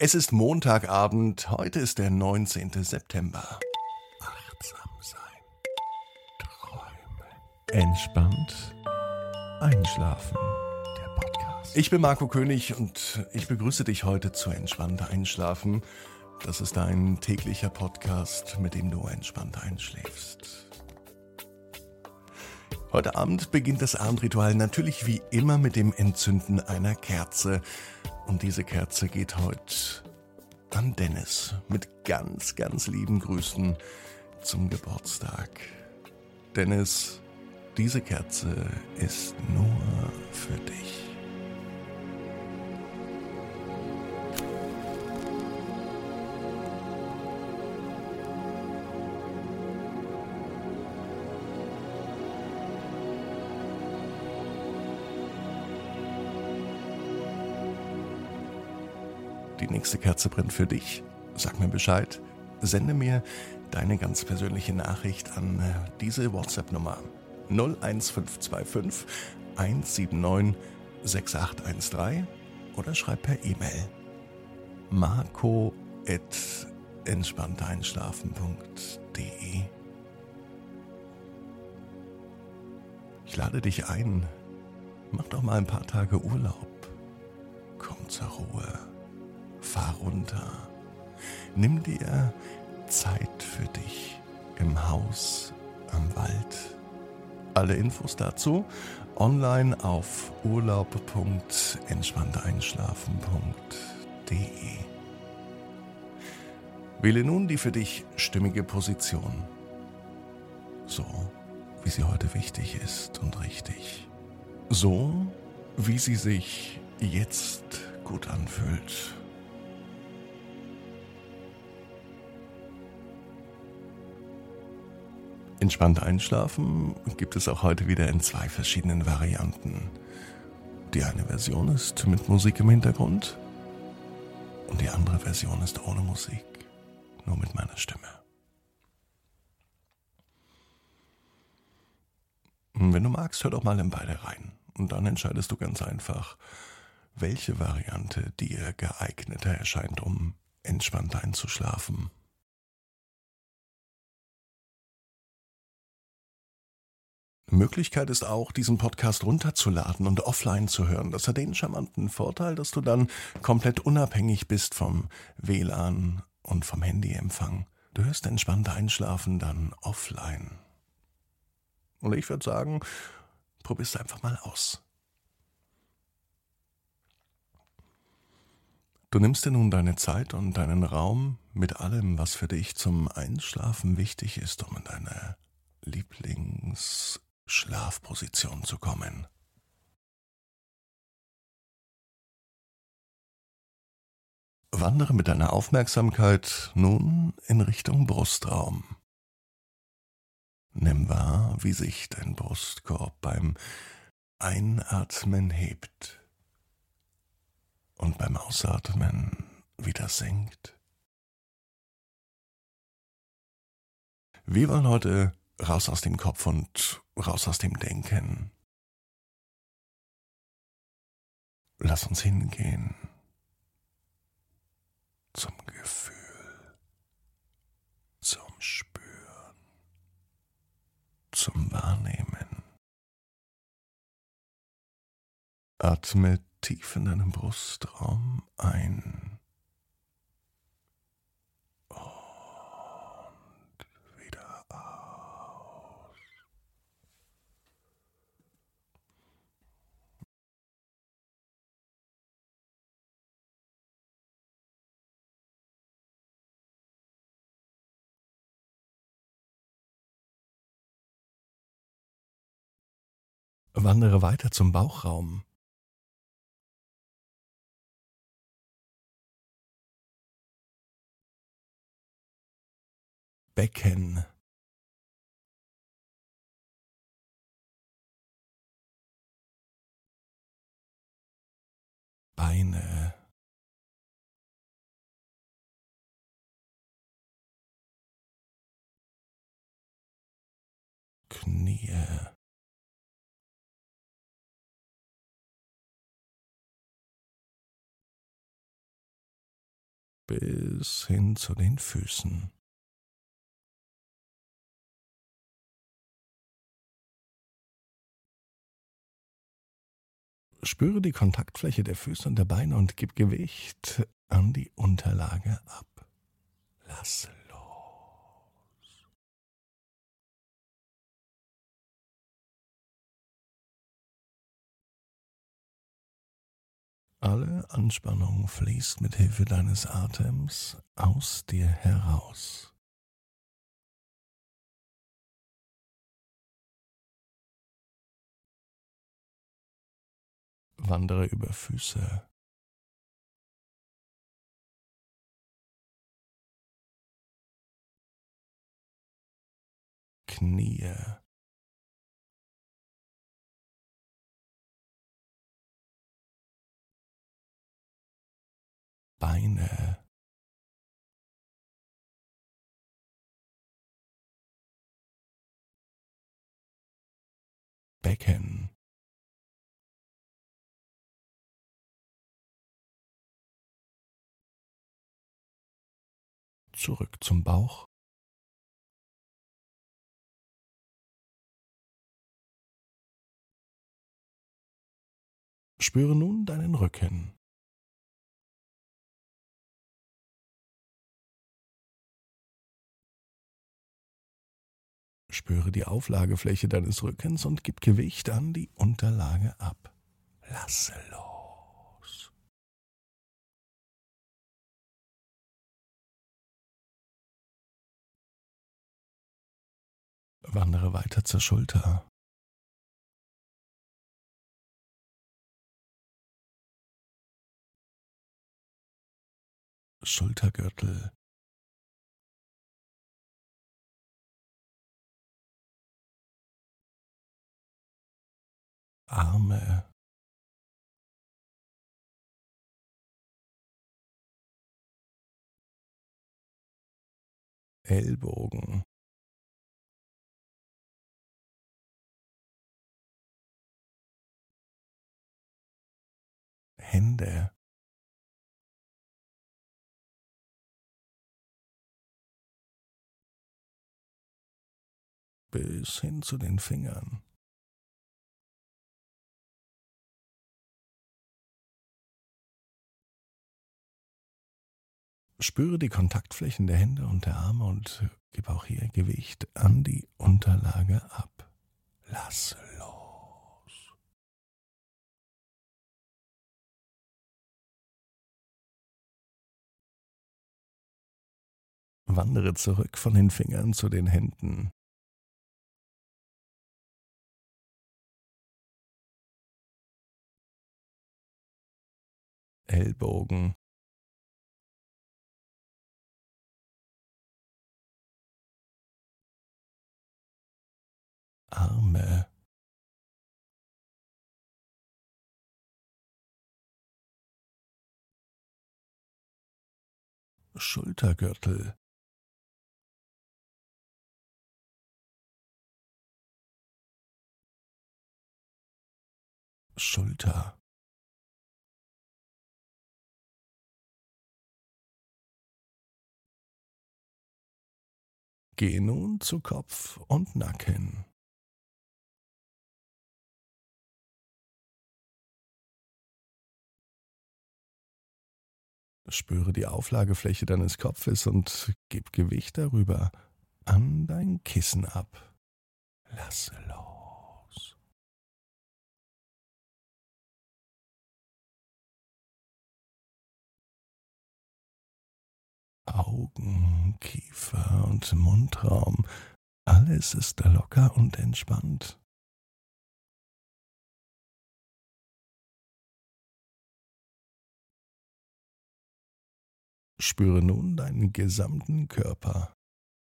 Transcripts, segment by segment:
Es ist Montagabend, heute ist der 19. September. Achtsam sein, träumen, entspannt einschlafen. Der Podcast. Ich bin Marco König und ich begrüße dich heute zu Entspannt Einschlafen. Das ist dein täglicher Podcast, mit dem du entspannt einschläfst. Heute Abend beginnt das Abendritual natürlich wie immer mit dem Entzünden einer Kerze. Und diese Kerze geht heute an Dennis mit ganz, ganz lieben Grüßen zum Geburtstag. Dennis, diese Kerze ist nur für dich. Die nächste Kerze brennt für dich. Sag mir Bescheid. Sende mir deine ganz persönliche Nachricht an diese WhatsApp-Nummer 01525 179 6813 oder schreib per E-Mail marco@entspannteinschlafen.de. Ich lade dich ein. Mach doch mal ein paar Tage Urlaub. Komm zur Ruhe. Fahr runter. Nimm dir Zeit für dich im Haus, am Wald. Alle Infos dazu online auf urlaub.entspannteinschlafen.de. Wähle nun die für dich stimmige Position. So, wie sie heute wichtig ist und richtig. So, wie sie sich jetzt gut anfühlt. Entspannt einschlafen gibt es auch heute wieder in 2 verschiedenen Varianten. Die eine Version ist mit Musik im Hintergrund und die andere Version ist ohne Musik, nur mit meiner Stimme. Wenn du magst, hör doch mal in beide rein und dann entscheidest du ganz einfach, welche Variante dir geeigneter erscheint, um entspannt einzuschlafen. Möglichkeit ist auch, diesen Podcast runterzuladen und offline zu hören. Das hat den charmanten Vorteil, dass du dann komplett unabhängig bist vom WLAN und vom Handyempfang. Du hörst entspannt einschlafen dann offline. Und ich würde sagen, probier's einfach mal aus. Du nimmst dir nun deine Zeit und deinen Raum mit allem, was für dich zum Einschlafen wichtig ist, um in deine Lieblingsschlafposition zu kommen. Wandere mit deiner Aufmerksamkeit nun in Richtung Brustraum. Nimm wahr, wie sich dein Brustkorb beim Einatmen hebt und beim Ausatmen wieder sinkt. Wir wollen heute raus aus dem Kopf und raus aus dem Denken. Lass uns hingehen zum Gefühl, zum Spüren, zum Wahrnehmen. Atme tief in deinem Brustraum ein und wieder aus. Wandere weiter zum Bauchraum. Becken, Beine, Knie, bis hin zu den Füßen. Spüre die Kontaktfläche der Füße und der Beine und gib Gewicht an die Unterlage ab. Lasse los. Alle Anspannung fließt mit Hilfe deines Atems aus dir heraus. Wandere über Füße, Knie, Beine, Becken, zurück zum Bauch. Spüre nun deinen Rücken. Spüre die Auflagefläche deines Rückens und gib Gewicht an die Unterlage ab. Lasse los. Wandere weiter zur Schulter. Schultergürtel, Arme, Ellbogen, Hände, bis hin zu den Fingern. Spüre die Kontaktflächen der Hände und der Arme und gib auch hier Gewicht an die Unterlage ab. Lasse los. Wandere zurück von den Fingern zu den Händen. Ellbogen, Arme, Schultergürtel, Schulter, Geh nun zu Kopf und Nacken. Spüre die Auflagefläche deines Kopfes und gib Gewicht darüber an dein Kissen ab. Lasse los. Augen, Kiefer und Mundraum, alles ist locker und entspannt. Spüre nun deinen gesamten Körper.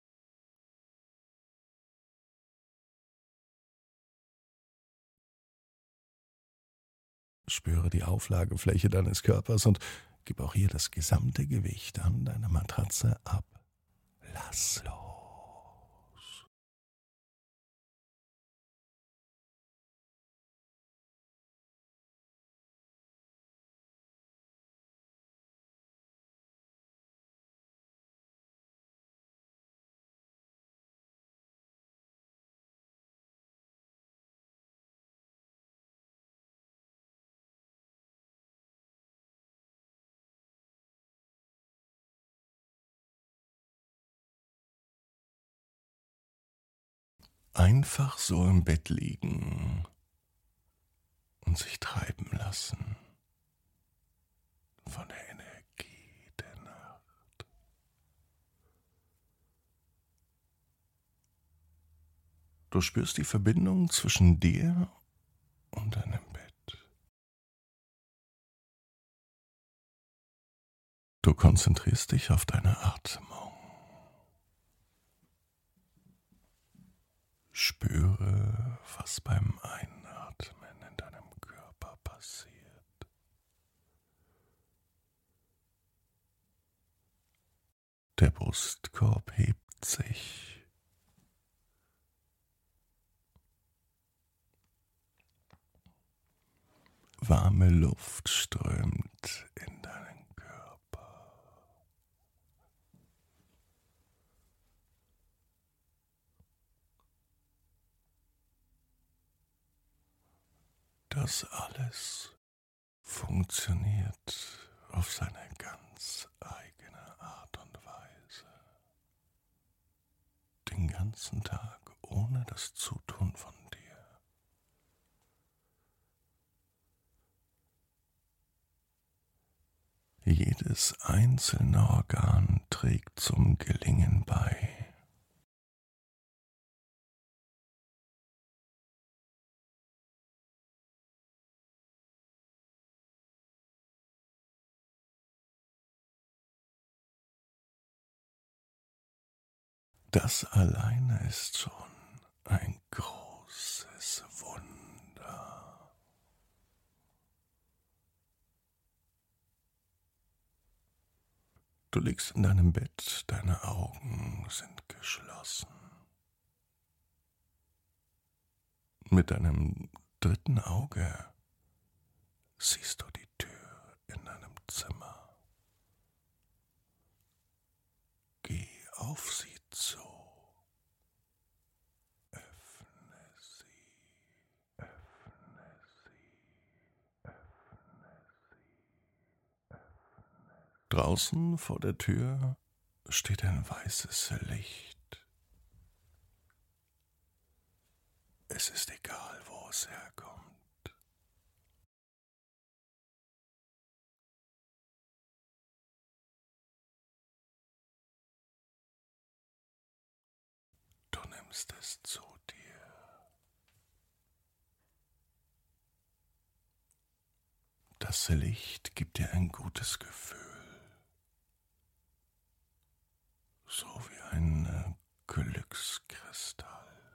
Spüre die Auflagefläche deines Körpers und gib auch hier das gesamte Gewicht an deiner Matratze ab. Lass los. Einfach so im Bett liegen und sich treiben lassen von der Energie der Nacht. Du spürst die Verbindung zwischen dir und deinem Bett. Du konzentrierst dich auf deine Atmung. Spüre, was beim Einatmen in deinem Körper passiert. Der Brustkorb hebt sich. Warme Luft strömt in deinen Körper. Das alles funktioniert auf seine ganz eigene Art und Weise. Den ganzen Tag ohne das Zutun von dir. Jedes einzelne Organ trägt zum Gelingen bei. Das alleine ist schon ein großes Wunder. Du liegst in deinem Bett, deine Augen sind geschlossen. Mit deinem dritten Auge siehst du die Tür in deinem Zimmer. Geh auf sie zu. Öffne sie. Öffne sie. Draußen vor der Tür steht ein weißes Licht. Es ist egal, wo es herkommt. Du nimmst es zu dir. Das Licht gibt dir ein gutes Gefühl. So wie ein Glückskristall.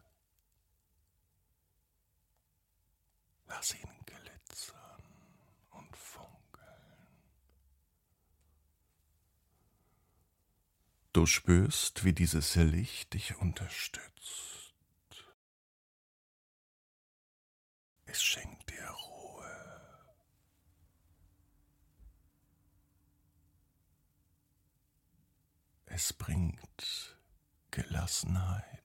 Lass ihn glitzern und funkeln. Du spürst, wie dieses Licht dich unterstützt. Es schenkt dir Ruhe. Es bringt Gelassenheit.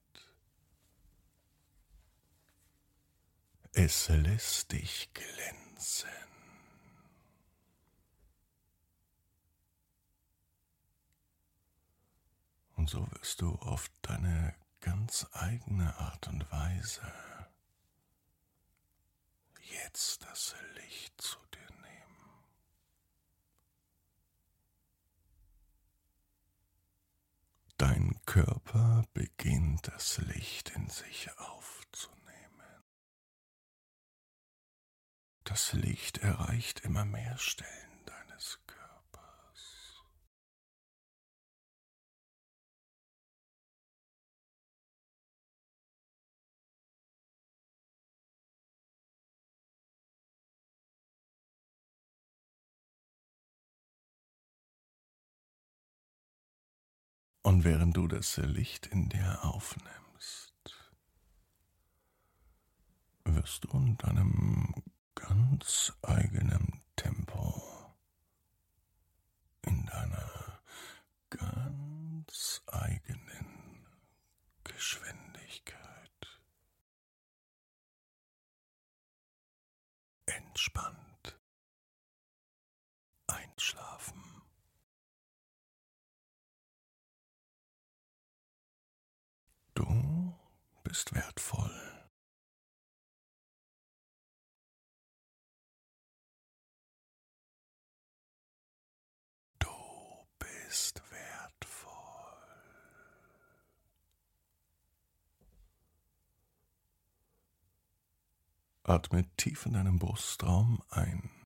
Es lässt dich glänzen. Und so wirst du auf deine ganz eigene Art und Weise jetzt das Licht zu dir nehmen. Dein Körper beginnt das Licht in sich aufzunehmen. Das Licht erreicht immer mehr Stellen deines Körpers. Und während du das Licht in dir aufnimmst, wirst du in deinem ganz eigenen Tempo, in deiner ganz eigenen Geschwindigkeit entspannt einschlafen. Du bist wertvoll. Du bist wertvoll. Atme tief in deinem Brustraum ein.